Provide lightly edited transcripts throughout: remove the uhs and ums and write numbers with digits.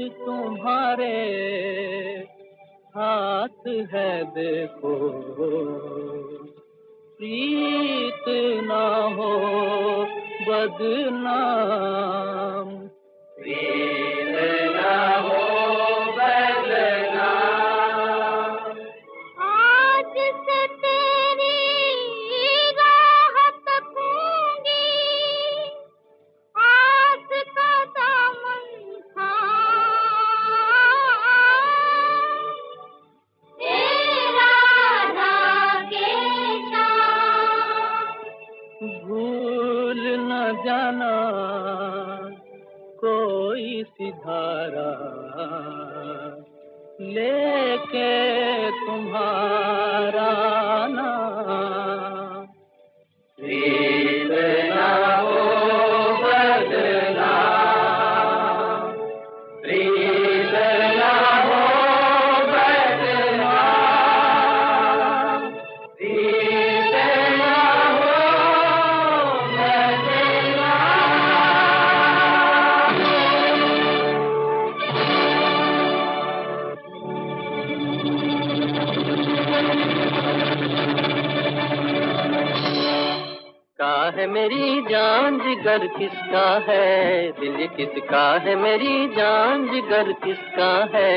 तुम्हारे हाथ है देखो, प्रीत ना हो बदनाम, प्रीत ना हो बदनाम। आज से तेरी राह तकूंगी, आस का दामन थाम, तेरा रागे शाम। भूल न जाना कोई सिधारा लेके तुम्हारा नाम, प्रीत ना हो बदनाम, प्रीत ना हो बदनाम, प्रीत ना हो का है मेरी जान जिगर किसका है, दिल किसका है, मेरी जान जिगर किसका है।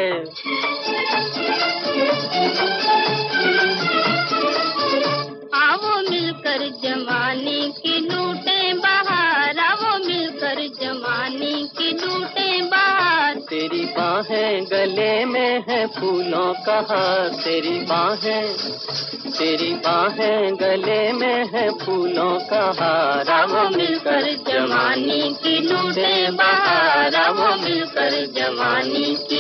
आओ मिलकर जमाने की लूटे बहार, आओ मिलकर जमाने की लूटे बहार। तेरी बाहें गले में है फूलों का हार, तेरी बाहें गले में है फूलों का हार। आओ मिलकर जमाने की लूटे बहार, आओ मिलकर जमाने की।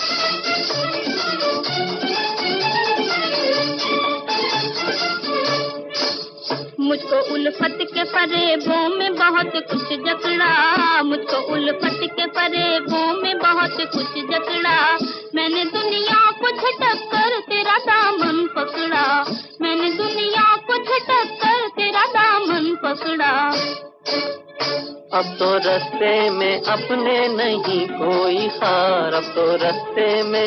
मुझको उल्फत के फरेबों में बहुत कुछ जकड़ा, मुझको उल्फत के फरेबों में बहुत कुछ जकड़ा। मैंने दुनिया को झटक कर तेरा दामन पकड़ा, मैंने दुनिया को झटक कर तेरा दामन पकड़ा। अब तो रास्ते में अपने नहीं कोई हार, अब तो रास्ते में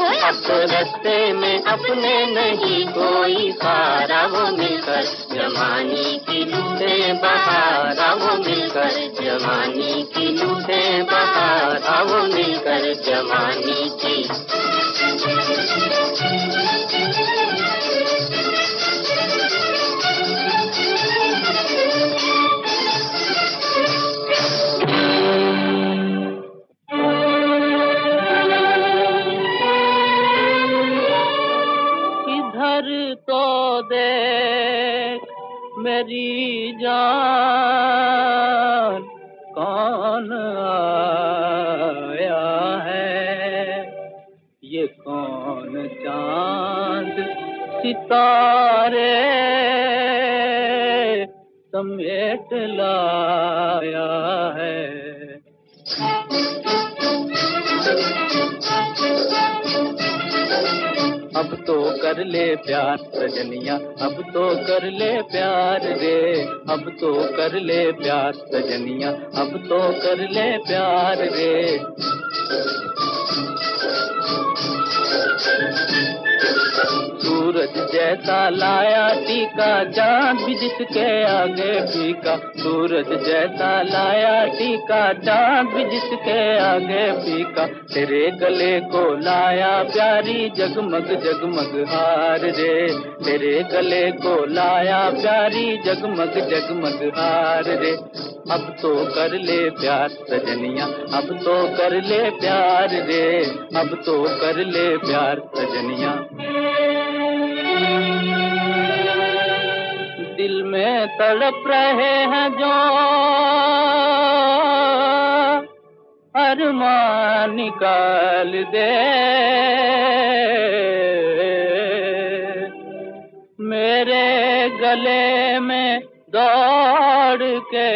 अपने नहीं कोई हार। वो मिलकर जमाने की लूटे बहार, वो मिलकर जमाने की लूटे बहार, वो मिलकर जमाने की। इधर तो देख मेरी जान, कौन आया है, ये कौन चांद सितारे समेट लाया है। अब तो कर ले प्यार सजनिया, अब तो कर ले प्यार रे, अब तो कर ले प्यार सजनिया, अब तो कर ले प्यार रे। सूरज जैसा लाया टीका, चांद भी जिसके आगे फीका, सूरज जैसा लाया टीका, चांद भी जिसके आगे फीका। तेरे गले को लाया प्यारी जगमग जगमग हार रे, तेरे गले को लाया प्यारी जगमग जगमग हार रे। अब तो कर ले प्यार सजनिया, अब तो कर ले प्यार रे, अब तो कर ले प्यार सजनिया। दिल में तड़प रहे हैं जो अरमान निकाल दे, मेरे गले में दौड़ के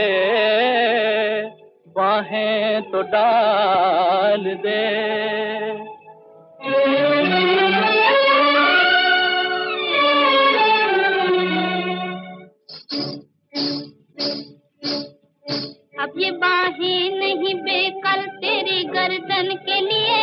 बाहें तो डाल दे। अब ये बाहें नहीं बेकल तेरी गर्दन के लिए,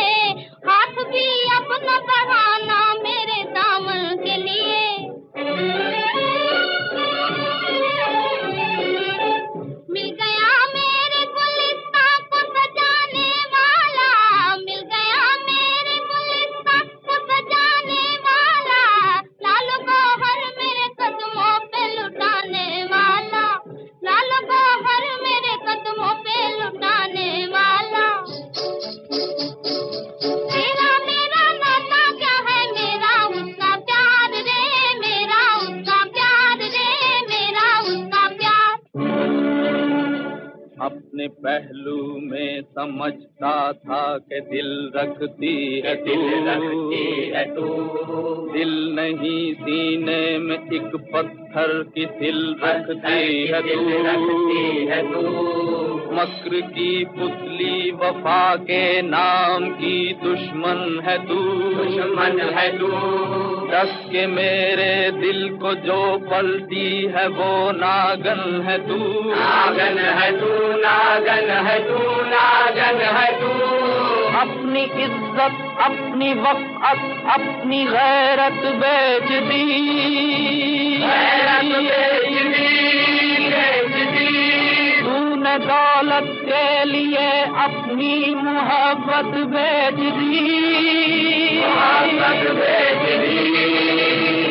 अपने पहलू में समझता था कि दिल रखती है तू, दिल नहीं सीने में एक पत्थर की दिल रखती है तू, मक्र की पुतली वफा के नाम की दुश्मन है तू, दस के मेरे दिल को जो पलटी है वो नागन है तू, नागन है तू, नागन है तू, नागन है तू। अपनी इज्जत, अपनी वक़्त, अपनी गैरत बेच दी, गैरत बेच दी, बेच दी। तूने दौलत के लिए अपनी मोहब्बत बेच दी, मोहब्बत बेच दी।